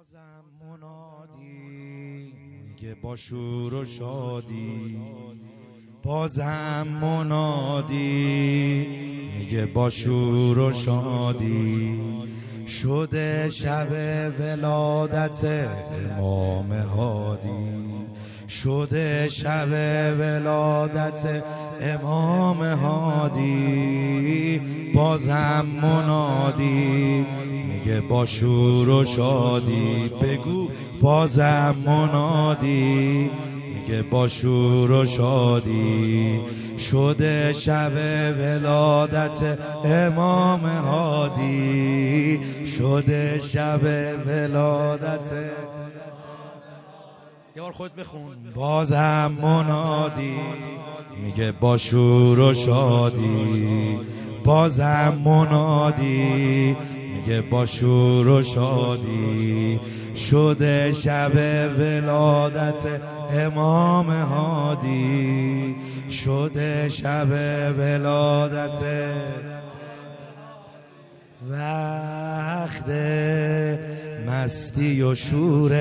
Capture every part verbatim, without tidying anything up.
بازم منادی میگه با شور و شادی، بازم منادی میگه با شور و شادی، شده شب ولادت امام هادی، شده شب ولادت امام هادی، بازم منادی میگه با شور و شادی، بگو بازم منادی میگه با شور و شادی، شده شب ولادت امام هادی، شده شب ولادت. یه بار خود بخون. بازم منادی میگه با شور و شادی، بازم منادی میگه با شور و شادی، شده شب ولادت امام هادی، شده شب ولادت. وقت مستی و شور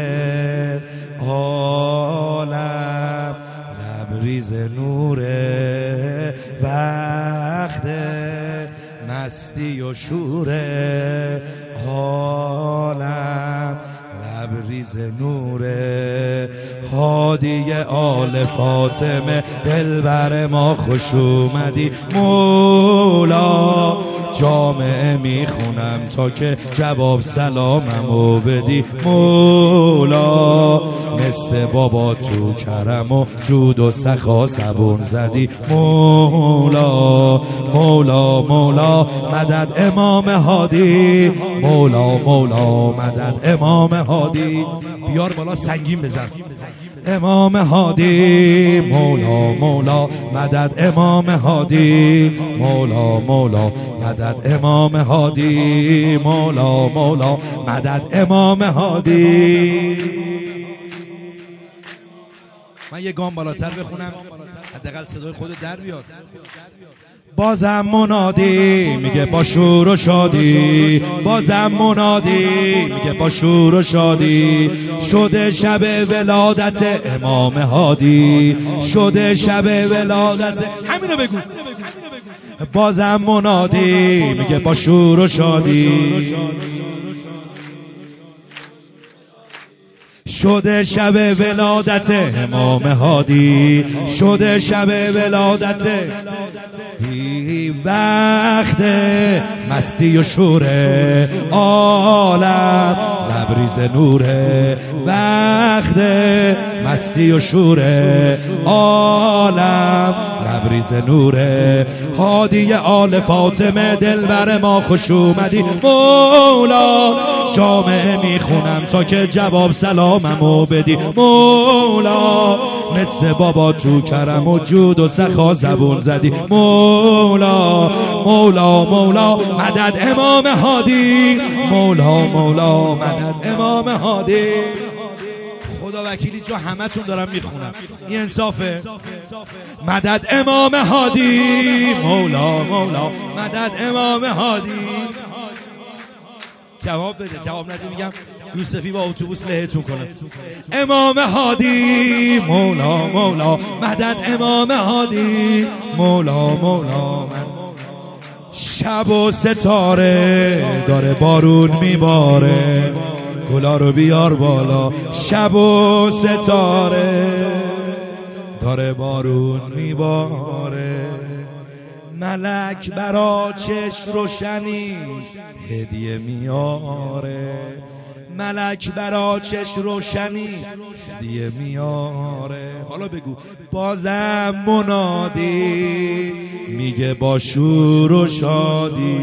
عالم لبریز نوره، وقت مستی و شور عالم لبریز نوره، هادی آل فاطمه دلبر ما خوش اومدی مولا، جامعه میخونم تا که جواب سلاممو بدی مولا، مثل بابا تو کرم و جود و سخا زبون زدی مولا، مولا مولا مدد امام هادی، مولا مولا مدد امام هادی. بیار بالا سنگین بزن. امام هادی مولا مولا مدد امام هادی، مولا مولا مدد امام هادی، مولا مولا مدد امام هادی. من یه گام بالاتر بخونم حداقل صدای خودت در بیاد. بازم منادی میگه با شور و شادی، بازم منادی میگه با شور و شادی، شده شب ولادت امام هادی، شده شب ولادت. همینو بگو. بازم منادی میگه با شور و شادی، شده شب ولادت امام هادی، شده شب ولادت. وقت مستی و شور عالم لبریز نوره، وقت مستی و شور عالم لبریز نوره، هادی آل فاطمه دلبر ما خوش اومدی مولا، جامعه میخونم تا که جواب سلاممو بدی مولا، مثل بابا تو کرم و جود و سخا زبون زدی مولا، مولا مولا مدد امام هادی، مولا مولا مدد امام هادی. خدا وکیلی جا همه تون دارم میخونم، این انصافه. مدد امام هادی، مولا مولا مدد امام هادی. جواب بده، جواب نده میگم یوسفی با اتوبوس لهتون کنه. امام هادی مولا مولا مدد امام هادی، مولا مولا مدد. شب و ستاره داره بارون میباره، گلا رو بیار بالا. شب و ستاره داره بارون میباره، ملک برا چشم روشنی هدیه میاره، ملک برا چشم روشنی هدیه میاره. حالا بگو. بازم منادی میگه با شور و شادی،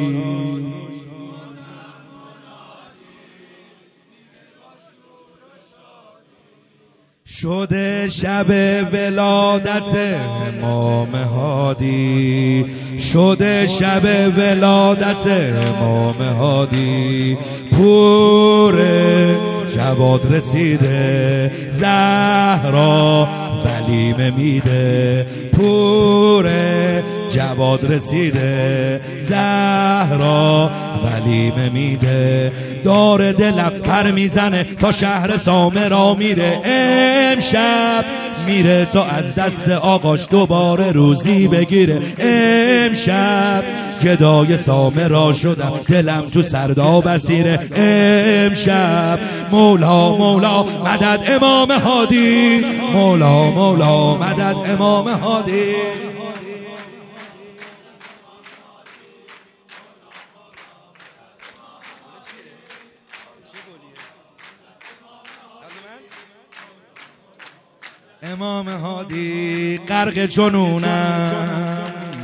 شده شب ولادت امام هادی، شده شب ولادت امام هادی، پور جواد رسیده زهرا ولیم میده، پور جواد رسیده زهرا ولیم میده، دار دل پر میزنه تا شهر سامرا میره. امشب میره تا از دست آقاش دوباره روزی بگیره. امشب گدای سامرا شدم دلم تو سردا بسیره. امشب مولا مولا مدد امام هادی، مولا مولا مدد امام هادی. امام هادی غرق جنونم،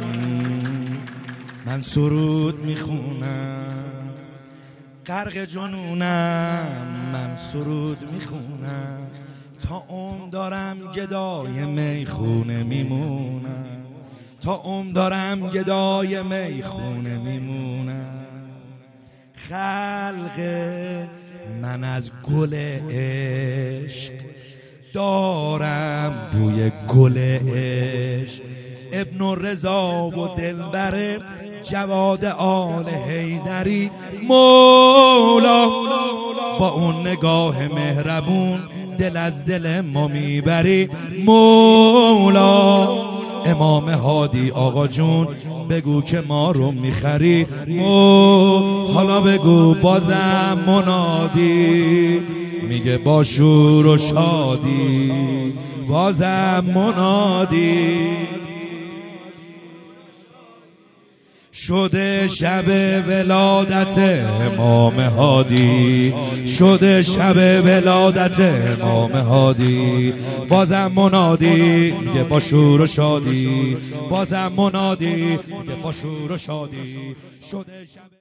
من سرود میخونم. غرق جنونم من سرود میخونم، تا عمر دارم گدای میخونه میمونم. تا عمر دارم گدای میخونه میمونم. خلق من از گل عشق دارم بوی گل عشق. ابن رضا و دلبر جواد آل حیدری، مولا با اون نگاه مهربون دل از دل ما میبری. مولا امام هادی آقا جون بگو که ما رو میخری. مو حالا بگو بازم منادی میگه با شور و شادی، بازم منادی. شده شب ولادت امام هادی، شده شب ولادت امام هادی. بازم منادی میگه با شور و شادی، بازم منادی میگه با شور و شادی. شده شب